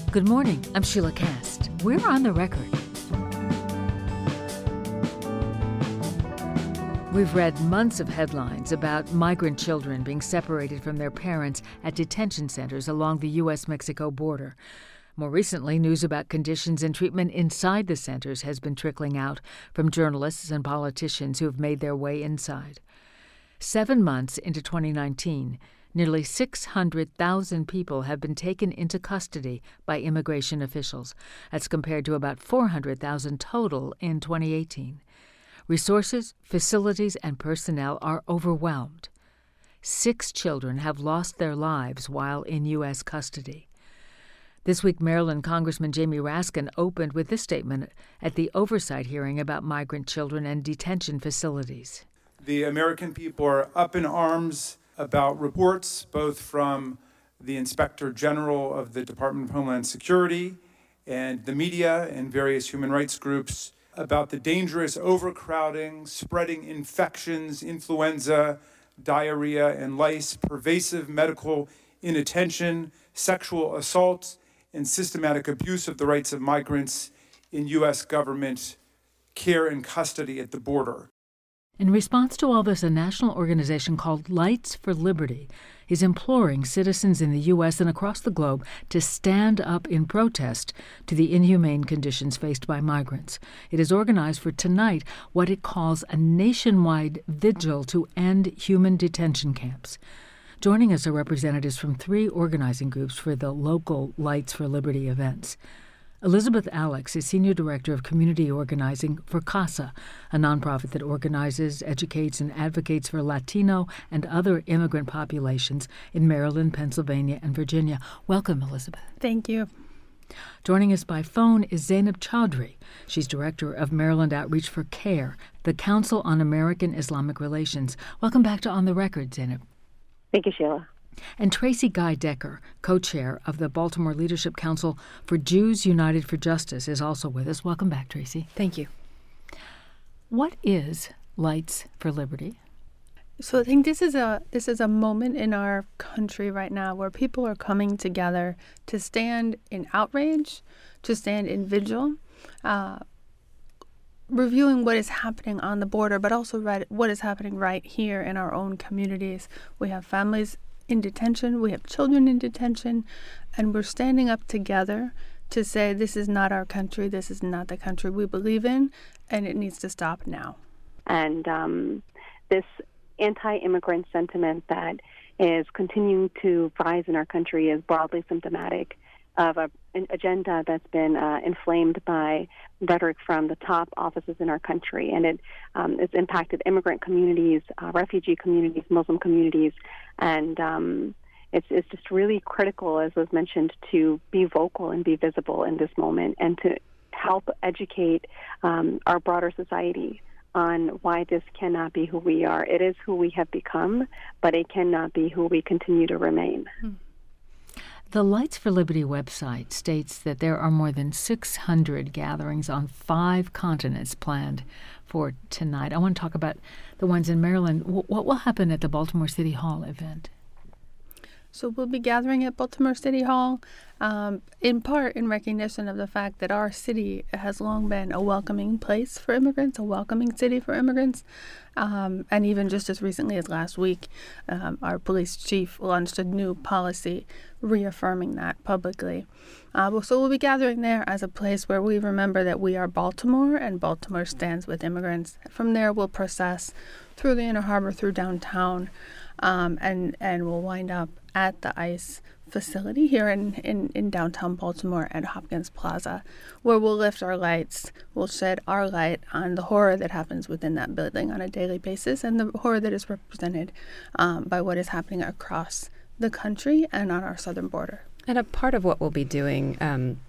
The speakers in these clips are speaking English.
Good morning. I'm Sheila Kast. We're on the record. We've read months of headlines about migrant children being separated from their parents at detention centers along the U.S.-Mexico border. More recently, news about conditions and treatment inside the centers has been trickling out from journalists and politicians who have made their way inside. 7 months into 2019, nearly 600,000 people have been taken into custody by immigration officials. That's compared to about 400,000 total in 2018. Resources, facilities, and personnel are overwhelmed. 6 children have lost their lives while in U.S. custody. This week, Maryland Congressman Jamie Raskin opened with this statement at the oversight hearing about migrant children and detention facilities. The American people are up in arms about reports both from the Inspector General of the Department of Homeland Security and the media and various human rights groups about the dangerous overcrowding, spreading infections, influenza, diarrhea, and lice, pervasive medical inattention, sexual assault, and systematic abuse of the rights of migrants in U.S. government care and custody at the border. In response to all this, a national organization called Lights for Liberty is imploring citizens in the U.S. and across the globe to stand up in protest to the inhumane conditions faced by migrants. It is organized for tonight what it calls a nationwide vigil to end human detention camps. Joining us are representatives from 3 organizing groups for the local Lights for Liberty events. Elizabeth Alex is Senior Director of Community Organizing for CASA, a nonprofit that organizes, educates, and advocates for Latino and other immigrant populations in Maryland, Pennsylvania, and Virginia. Welcome, Elizabeth. Thank you. Joining us by phone is Zainab Chaudhry. She's Director of Maryland Outreach for CARE, the Council on American Islamic Relations. Welcome back to On the Record, Zainab. Thank you, Sheila. And Tracy Guy Decker, co-chair of the Baltimore Leadership Council for Jews United for Justice, is also with us. Welcome back, Tracy. Thank you. What is Lights for Liberty? So I think this is a moment in our country right now where people are coming together to stand in outrage, to stand in vigil, reviewing what is happening on the border, but also what is happening right here in our own communities. We have families in detention, we have children in detention, and we're standing up together to say this is not our country, this is not the country we believe in, and it needs to stop now. And this anti-immigrant sentiment that is continuing to rise in our country is broadly symptomatic of an agenda that's been inflamed by rhetoric from the top offices in our country. And it's impacted immigrant communities, refugee communities, Muslim communities. And it's just really critical, as was mentioned, to be vocal and be visible in this moment and to help educate our broader society on why this cannot be who we are. It is who we have become, but it cannot be who we continue to remain. The Lights for Liberty website states that there are more than 600 gatherings on 5 continents planned for tonight. I want to talk about the ones in Maryland. What will happen at the Baltimore City Hall event? So we'll be gathering at Baltimore City Hall, in part in recognition of the fact that our city has long been a welcoming place for immigrants, a welcoming city for immigrants. And even just as recently as last week, our police chief launched a new policy reaffirming that publicly. So we'll be gathering there as a place where we remember that we are Baltimore and Baltimore stands with immigrants. From there, we'll process through the Inner Harbor, through downtown, and we'll wind up at the ICE facility here in downtown Baltimore at Hopkins Plaza, where we'll lift our lights, we'll shed our light on the horror that happens within that building on a daily basis and the horror that is represented by what is happening across the country and on our southern border. And a part of what we'll be doing,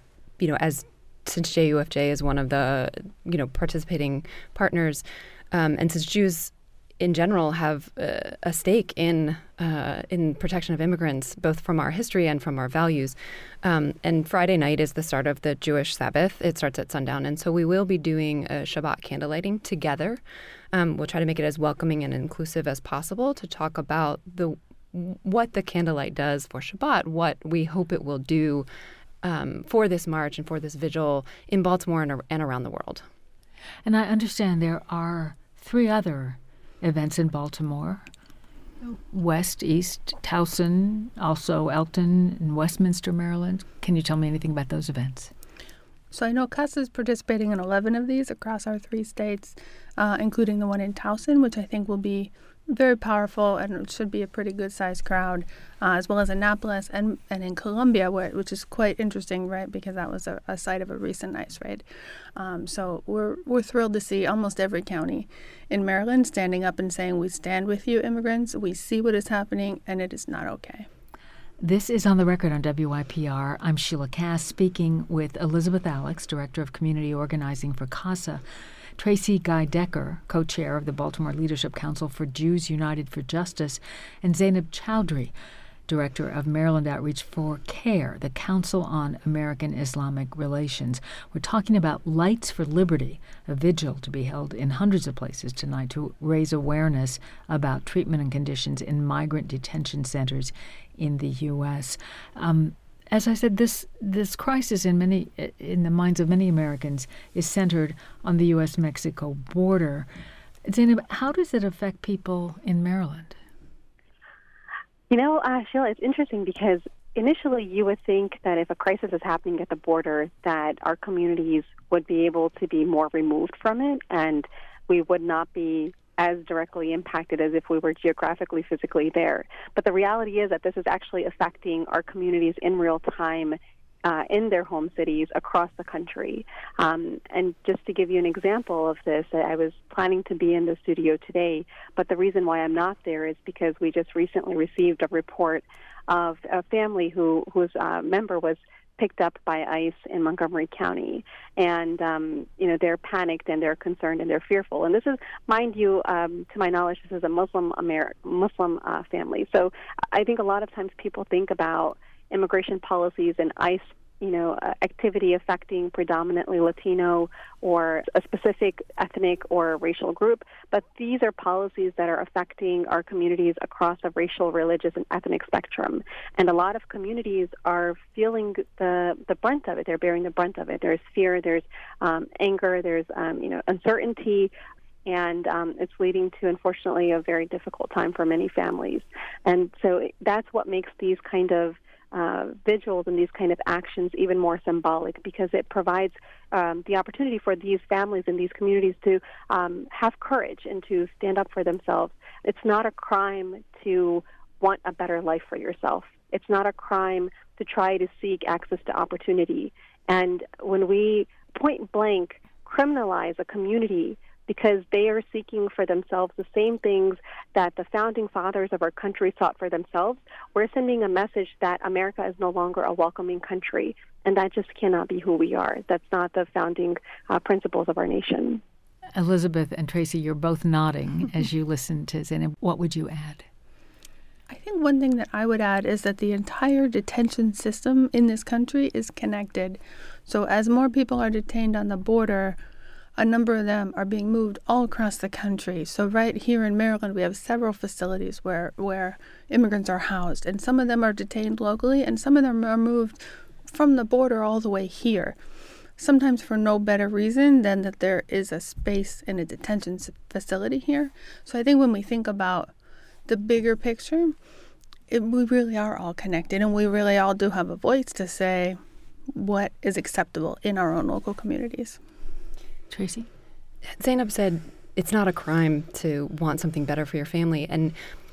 since JUFJ is one of the, participating partners, and since Jews in general have a stake in protection of immigrants, both from our history and from our values. And Friday night is the start of the Jewish Sabbath. It starts at sundown. And so we will be doing a Shabbat candlelighting together. We'll try to make it as welcoming and inclusive as possible to talk about what the candlelight does for Shabbat, what we hope it will do for this march and for this vigil in Baltimore and around the world. And I understand there are 3 other events in Baltimore: West, East, Towson, also Elton and Westminster, Maryland. Can you tell me anything about those events? So I know CASA is participating in 11 of these across our 3 states, including the one in Towson, which I think will be very powerful and it should be a pretty good-sized crowd, as well as Annapolis and in Columbia, which is quite interesting, right, because that was a site of a recent ICE raid. So we're thrilled to see almost every county in Maryland standing up and saying, we stand with you, immigrants, we see what is happening, and it is not okay. This is On the Record on WYPR. I'm Sheila Cass, speaking with Elizabeth Alex, Director of Community Organizing for CASA, Tracy Guy Decker, co-chair of the Baltimore Leadership Council for Jews United for Justice, and Zainab Chowdhury, Director of Maryland Outreach for CARE, the Council on American Islamic Relations. We're talking about Lights for Liberty, a vigil to be held in hundreds of places tonight to raise awareness about treatment and conditions in migrant detention centers in the U.S. As I said, this crisis in the minds of many Americans is centered on the U.S.-Mexico border. Zainab, how does it affect people in Maryland? You know, Sheila, it's interesting because initially you would think that if a crisis is happening at the border, that our communities would be able to be more removed from it and we would not be as directly impacted as if we were geographically, physically there. But the reality is that this is actually affecting our communities in real time in their home cities across the country. And just to give you an example of this, I was planning to be in the studio today, but the reason why I'm not there is because we just recently received a report of a family whose member was picked up by ICE in Montgomery County. And, they're panicked and they're concerned and they're fearful. And this is, mind you, to my knowledge, this is a Muslim family. So I think a lot of times people think about immigration policies and ICE, activity affecting predominantly Latino or a specific ethnic or racial group. But these are policies that are affecting our communities across the racial, religious, and ethnic spectrum. And a lot of communities are feeling the brunt of it. They're bearing the brunt of it. There's fear, there's anger, there's, uncertainty. And it's leading to, unfortunately, a very difficult time for many families. And so that's what makes these kind of vigils and these kind of actions even more symbolic, because it provides the opportunity for these families and these communities to have courage and to stand up for themselves. It's not a crime to want a better life for yourself. It's not a crime to try to seek access to opportunity. And when we point blank criminalize a community because they are seeking for themselves the same things that the founding fathers of our country sought for themselves, we're sending a message that America is no longer a welcoming country, and that just cannot be who we are. That's not the founding principles of our nation. Elizabeth and Tracy, you're both nodding as you listen to Zainab. What would you add? I think one thing that I would add is that the entire detention system in this country is connected. So as more people are detained on the border, a number of them are being moved all across the country. So right here in Maryland, we have several facilities where immigrants are housed, and some of them are detained locally, and some of them are moved from the border all the way here, sometimes for no better reason than that there is a space in a detention facility here. So I think when we think about the bigger picture, we really are all connected, and we really all do have a voice to say what is acceptable in our own local communities. Tracy? Zainab said it's not a crime to want something better for your family. And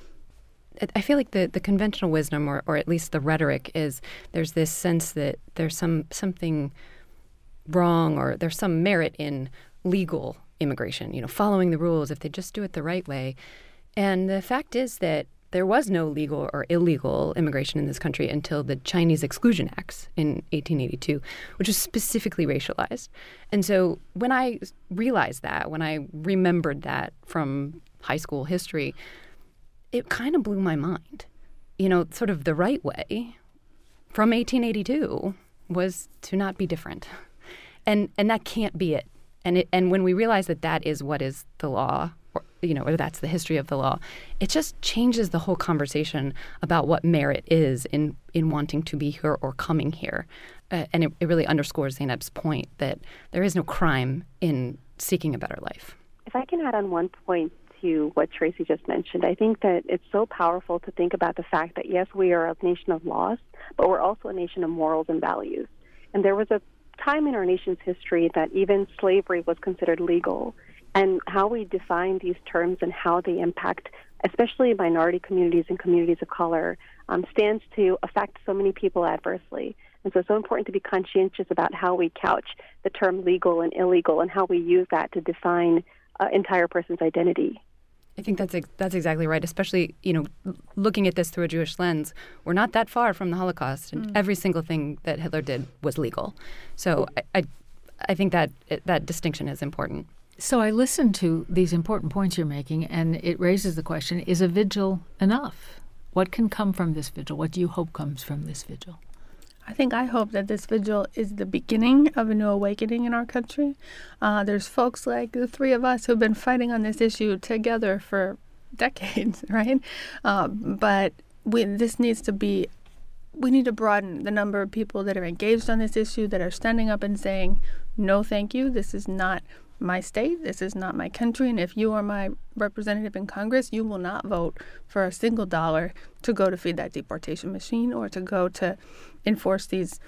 I feel like the conventional wisdom, or at least the rhetoric, is there's this sense that there's something wrong, or there's some merit in legal immigration, following the rules if they just do it the right way. And the fact is that there was no legal or illegal immigration in this country until the Chinese Exclusion Acts in 1882, which was specifically racialized. And so when I realized that, when I remembered that from high school history, it kind of blew my mind. Sort of the right way from 1882 was to not be different. And that can't be it. And when we realize that is what is the law, or that's the history of the law, it just changes the whole conversation about what merit is in wanting to be here or coming here. and it really underscores Zeynep's point that there is no crime in seeking a better life. If I can add on one point to what Tracy just mentioned, I think that it's so powerful to think about the fact that, yes, we are a nation of laws, but we're also a nation of morals and values. And there was a time in our nation's history that even slavery was considered legal. And how we define these terms and how they impact, especially minority communities and communities of color, stands to affect so many people adversely. And so it's so important to be conscientious about how we couch the term legal and illegal and how we use that to define an entire person's identity. I think that's exactly right, especially, looking at this through a Jewish lens. We're not that far from the Holocaust, and every single thing that Hitler did was legal. So I think that distinction is important. So I listened to these important points you're making, and it raises the question, is a vigil enough? What can come from this vigil? What do you hope comes from this vigil? I hope that this vigil is the beginning of a new awakening in our country. There's folks like the three of us who've been fighting on this issue together for decades, right? But this needs to be, we need to broaden the number of people that are engaged on this issue, that are standing up and saying, no, thank you, this is not my state, this is not my country, and if you are my representative in Congress, you will not vote for a single dollar to go to feed that deportation machine or to go to enforce these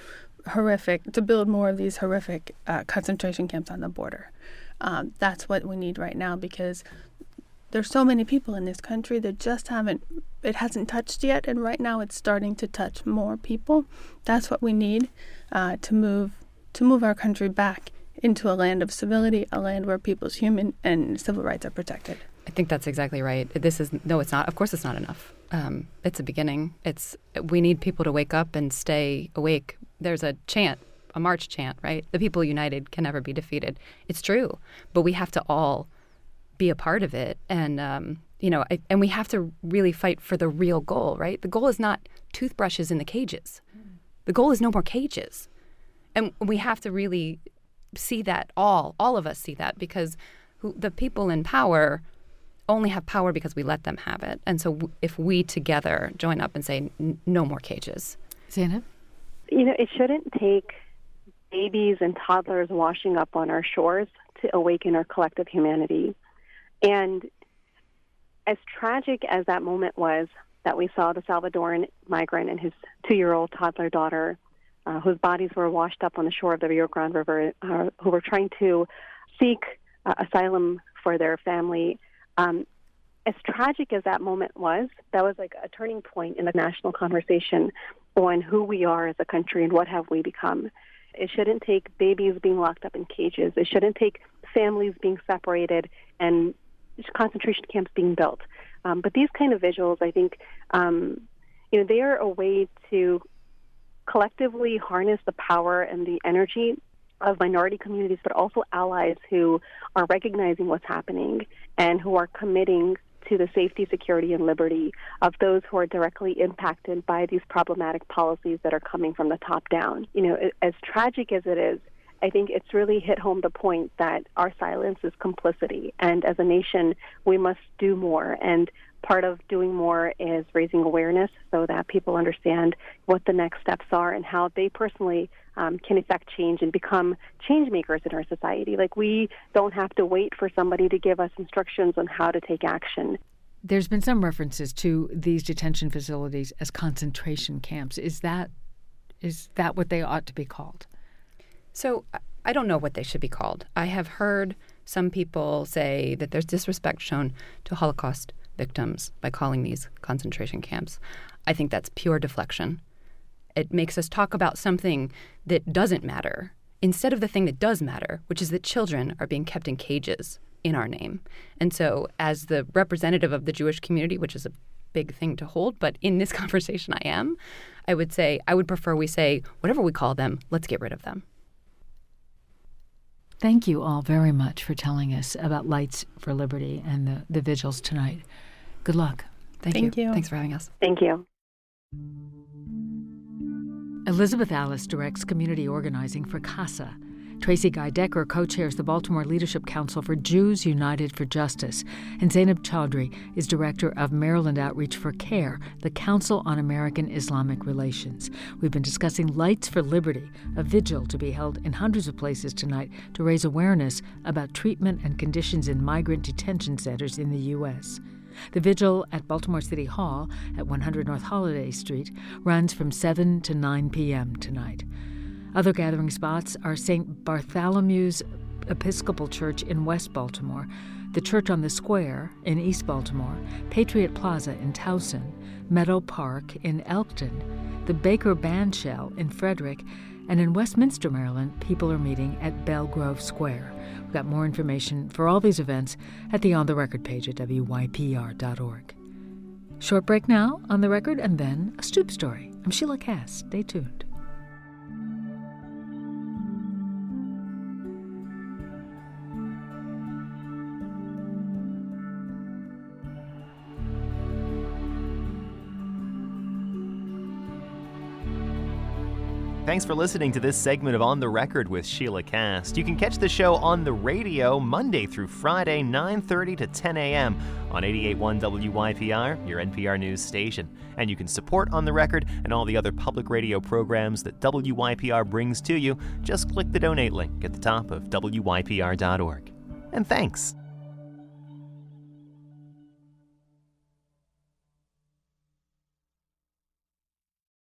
to build more of these horrific concentration camps on the border. That's what we need right now, because there's so many people in this country that just it hasn't touched yet, and right now it's starting to touch more people. That's what we need to move our country back into a land of civility, a land where people's human and civil rights are protected. I think that's exactly right. It's not. Of course, it's not enough. It's a beginning. We need people to wake up and stay awake. There's a chant, a march chant, right? The people united can never be defeated. It's true, but we have to all be a part of it, and and we have to really fight for the real goal, right? The goal is not toothbrushes in the cages. The goal is no more cages, and we have to really see that, all of us see that, because the people in power only have power because we let them have it. And so if we together join up and say no more cages. Zeynep? It shouldn't take babies and toddlers washing up on our shores to awaken our collective humanity. And as tragic as that moment was, that we saw the Salvadoran migrant and his 2-year-old toddler daughter, whose bodies were washed up on the shore of the Rio Grande River, who were trying to seek asylum for their family. As tragic as that moment was, that was like a turning point in the national conversation on who we are as a country and what have we become. It shouldn't take babies being locked up in cages. It shouldn't take families being separated and concentration camps being built. But these kind of visuals, I think, they are a way to collectively harness the power and the energy of minority communities, but also allies who are recognizing what's happening and who are committing to the safety, security, and liberty of those who are directly impacted by these problematic policies that are coming from the top down. As tragic as it is, I think it's really hit home the point that our silence is complicity. And as a nation, we must do more. And part of doing more is raising awareness so that people understand what the next steps are and how they personally can effect change and become change makers in our society. Like, we don't have to wait for somebody to give us instructions on how to take action. There's been some references to these detention facilities as concentration camps. Is that what they ought to be called? So I don't know what they should be called. I have heard some people say that there's disrespect shown to Holocaust victims by calling these concentration camps. I think that's pure deflection. It makes us talk about something that doesn't matter instead of the thing that does matter, which is that children are being kept in cages in our name. And so as the representative of the Jewish community, which is a big thing to hold, but in this conversation I would prefer we say, whatever we call them, let's get rid of them. Thank you all very much for telling us about Lights for Liberty and the vigils tonight. Good luck. Thank you. Thanks for having us. Thank you. Elizabeth Alice directs community organizing for CASA. Tracy Guy Decker co-chairs the Baltimore Leadership Council for Jews United for Justice, and Zainab Chaudhry is director of Maryland Outreach for CARE, the Council on American Islamic Relations. We've been discussing Lights for Liberty, a vigil to be held in hundreds of places tonight to raise awareness about treatment and conditions in migrant detention centers in the U.S. The vigil at Baltimore City Hall at 100 North Holiday Street runs from 7 to 9 p.m. tonight. Other gathering spots are St. Bartholomew's Episcopal Church in West Baltimore, the Church on the Square in East Baltimore, Patriot Plaza in Towson, Meadow Park in Elkton, the Baker Bandshell in Frederick, and in Westminster, Maryland, people are meeting at Belgrove Square. We've got more information for all these events at the On the Record page at wypr.org. Short break now on the record, and then a Stoop story. I'm Sheila Cass. Stay tuned. Thanks for listening to this segment of On the Record with Sheila Cast. You can catch the show on the radio Monday through Friday, 9:30 to 10 a.m. on 88.1 WYPR, your NPR news station. And you can support On the Record and all the other public radio programs that WYPR brings to you. Just click the donate link at the top of WYPR.org. And thanks.